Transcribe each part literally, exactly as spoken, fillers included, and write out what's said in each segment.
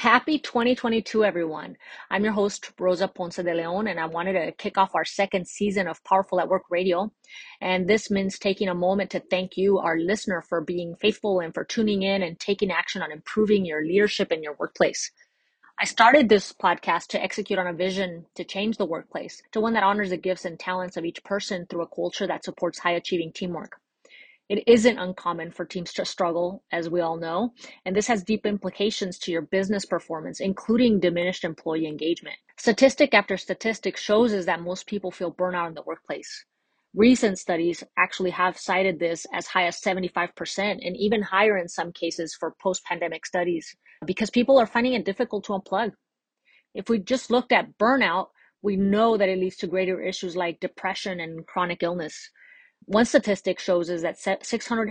Happy twenty twenty-two, everyone. I'm your host, Rosa Ponce de Leon, and I wanted to kick off our second season of Powerful at Work Radio. And this means taking a moment to thank you, our listener, for being faithful and for tuning in and taking action on improving your leadership in your workplace. I started this podcast to execute on a vision to change the workplace to one that honors the gifts and talents of each person through a culture that supports high achieving teamwork. It isn't uncommon for teams to struggle, as we all know, and this has deep implications to your business performance, including diminished employee engagement. Statistic after statistic shows us that most people feel burnout in the workplace. Recent studies actually have cited this as high as seventy-five percent and even higher in some cases for post-pandemic studies because people are finding it difficult to unplug. If we just looked at burnout, we know that it leads to greater issues like depression and chronic illness. One statistic shows us that six hundred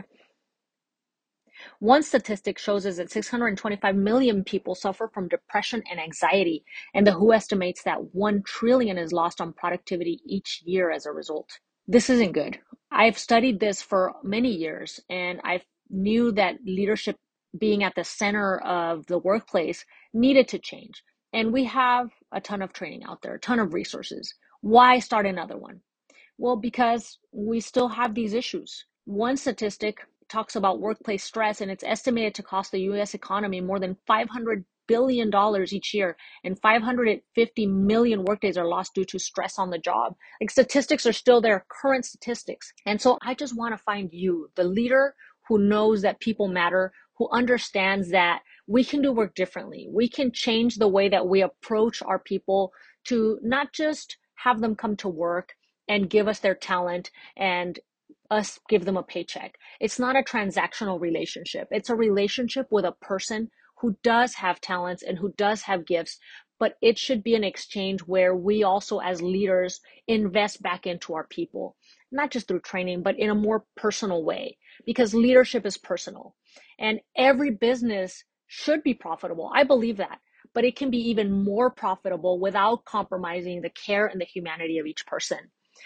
one statistic shows us that six hundred twenty-five million people suffer from depression and anxiety, and the W H O estimates that one trillion is lost on productivity each year as a result. This isn't good. I've studied this for many years, and I knew that leadership being at the center of the workplace needed to change. And we have a ton of training out there, a ton of resources. Why start another one? Well, because we still have these issues. One statistic talks about workplace stress, and it's estimated to cost the U S economy more than five hundred billion dollars each year, and five hundred fifty million workdays are lost due to stress on the job. Like, statistics are still there, current statistics. And so I just want to find you, the leader who knows that people matter, who understands that we can do work differently. We can change the way that we approach our people to not just have them come to work and give us their talent and us give them a paycheck. It's not a transactional relationship. It's a relationship with a person who does have talents and who does have gifts, but it should be an exchange where we also as leaders invest back into our people, not just through training, but in a more personal way, because leadership is personal and every business should be profitable. I believe that, but it can be even more profitable without compromising the care and the humanity of each person.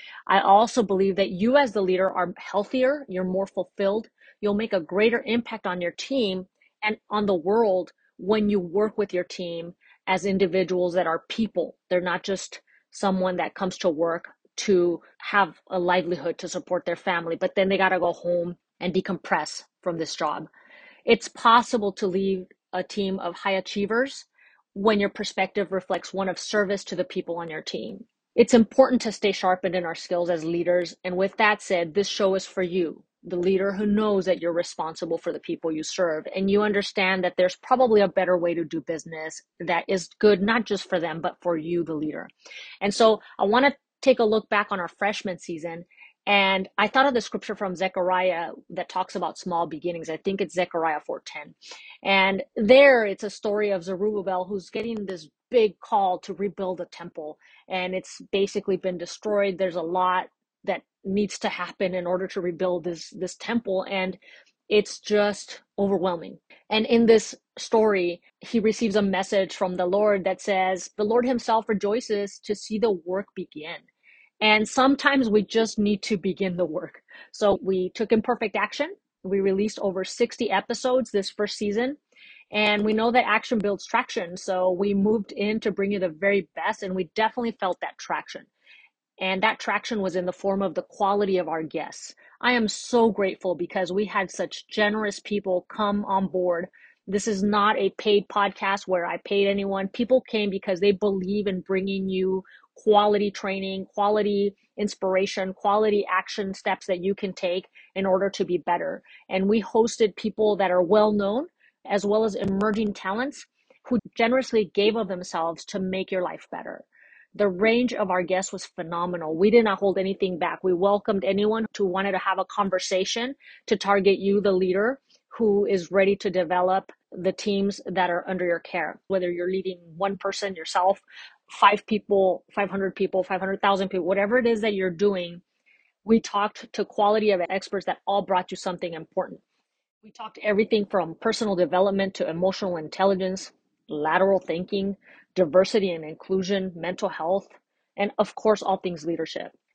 I also believe that you as the leader are healthier, you're more fulfilled, you'll make a greater impact on your team and on the world when you work with your team as individuals that are people. They're not just someone that comes to work to have a livelihood to support their family, but then they got to go home and decompress from this job. It's possible to lead a team of high achievers when your perspective reflects one of service to the people on your team. It's important to stay sharpened in our skills as leaders. And with that said, this show is for you, the leader who knows that you're responsible for the people you serve. And you understand that there's probably a better way to do business that is good, not just for them, but for you, the leader. And so I want to take a look back on our freshman season. And I thought of the scripture from Zechariah that talks about small beginnings. I think it's Zechariah four ten. And there it's a story of Zerubbabel who's getting this big call to rebuild a temple. And it's basically been destroyed. There's a lot that needs to happen in order to rebuild this, this temple. And it's just overwhelming. And in this story, he receives a message from the Lord that says, the Lord himself rejoices to see the work begin. And sometimes we just need to begin the work. So we took imperfect action. We released over sixty episodes this first season. And we know that action builds traction. So we moved in to bring you the very best. And we definitely felt that traction. And that traction was in the form of the quality of our guests. I am so grateful because we had such generous people come on board. This is not a paid podcast where I paid anyone. People came because they believe in bringing you quality training, quality inspiration, quality action steps that you can take in order to be better. And we hosted people that are well known as well as emerging talents who generously gave of themselves to make your life better. The range of our guests was phenomenal. We did not hold anything back. We welcomed anyone who wanted to have a conversation to target you, the leader, who is ready to develop the teams that are under your care. Whether you're leading one person yourself, five people, five hundred people, five hundred thousand people, whatever it is that you're doing, we talked to quality of experts that all brought you something important. We talked everything from personal development to emotional intelligence, lateral thinking, diversity and inclusion, mental health, and of course, all things leadership.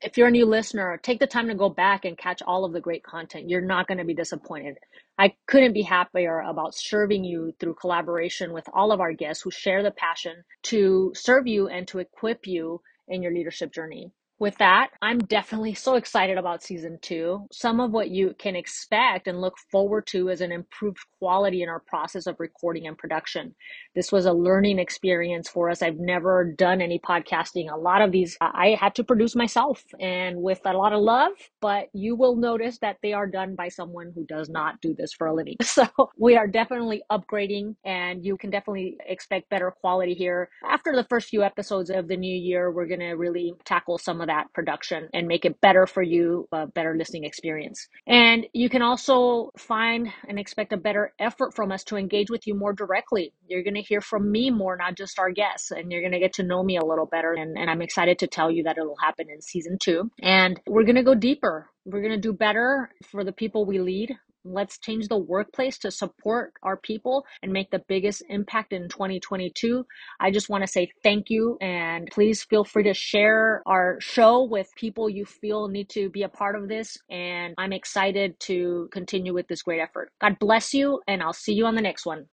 If you're a new listener, take the time to go back and catch all of the great content. You're not going to be disappointed. I couldn't be happier about serving you through collaboration with all of our guests who share the passion to serve you and to equip you in your leadership journey. With that, I'm definitely so excited about season two. Some of what you can expect and look forward to is an improved quality in our process of recording and production. This was a learning experience for us. I've never done any podcasting. A lot of these I had to produce myself and with a lot of love, but you will notice that they are done by someone who does not do this for a living. So we are definitely upgrading, and you can definitely expect better quality here. After the first few episodes of the new year, we're going to really tackle some of that production and make it better for you, a better listening experience. And you can also find and expect a better effort from us to engage with you more directly. You're going to hear from me more, not just our guests, and you're going to get to know me a little better. And, and I'm excited to tell you that it'll happen in season two. And we're going to go deeper. We're going to do better for the people we lead. Let's change the workplace to support our people and make the biggest impact in twenty twenty-two. I just want to say thank you, and please feel free to share our show with people you feel need to be a part of this. And I'm excited to continue with this great effort. God bless you, and I'll see you on the next one.